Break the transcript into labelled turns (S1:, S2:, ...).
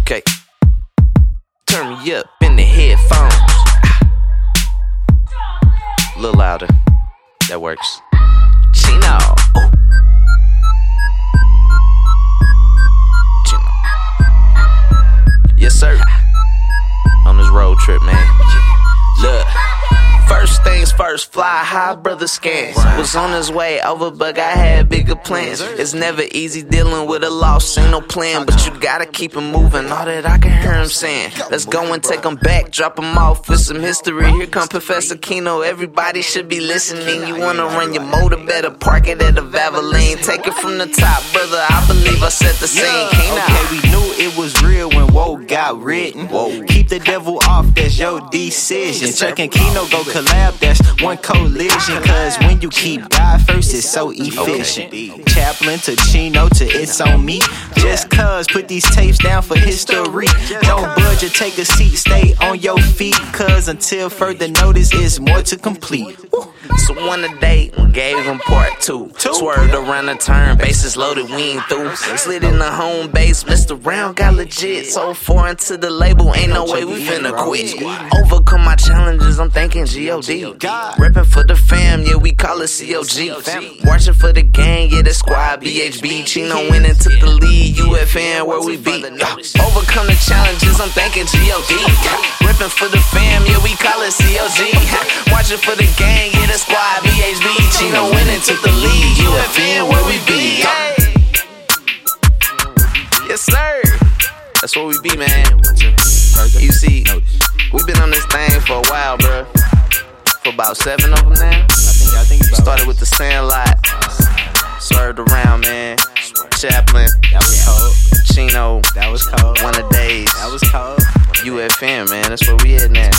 S1: Okay. Turn me up in the headphones. A little louder. That works. Chino. Chino. Yes, sir. On this road trip, man. Look. First things first, fly high, brother Scans. Was on his way over, but I had bigger plans. It's never easy dealing with a loss, ain't no plan, but you gotta keep it moving. All that I can hear him saying. Let's go and take him back, drop him off with some history. Here come Professor Kino, everybody should be listening. You wanna run your motor, better park it at a Valvoline. Take it from the top, brother, I believe I set the scene.
S2: Okay, we knew it was real when Whoa got written. Keep the devil off, that's your decision. Chuck and Kino go collab, that's one collision. Cause when you keep God first, it's so efficient. Chaplin to Chino to It's On Me. Just cuz, put these tapes down for history. Don't budge or take a seat, stay on your feet. Cause until further notice, it's more to complete.
S1: So on a date, gave him part two. Swerved around the turn, bases loaded, we ain't through. Slid in the home base, messed around, got legit. So foreign to the label, ain't no way we finna quit. Overcome my challenges, I'm thinking G.O.D. Reppin' for the fam, yeah, we call it C.O.G. Watching for the gang, yeah, the squad, BHB. Chino went into the lead, UFN, where we be. Overcome the challenges, I'm thinking G.O.D. Reppin' for the fam, yeah, we call it C.O.G. Watching for the gang, yeah, the squad, BHB. Chino went into the lead, UFN, where we be. Yes, sir. That's what we be, man. You see, we been on this thing for a while, bro. For about 7 of them now. I think started with the Sandlot. Swerved around, man. Chaplin.
S2: That was cold.
S1: Chino.
S2: That was cold.
S1: One of Days.
S2: That was cold.
S1: UFN, man. That's where we at now.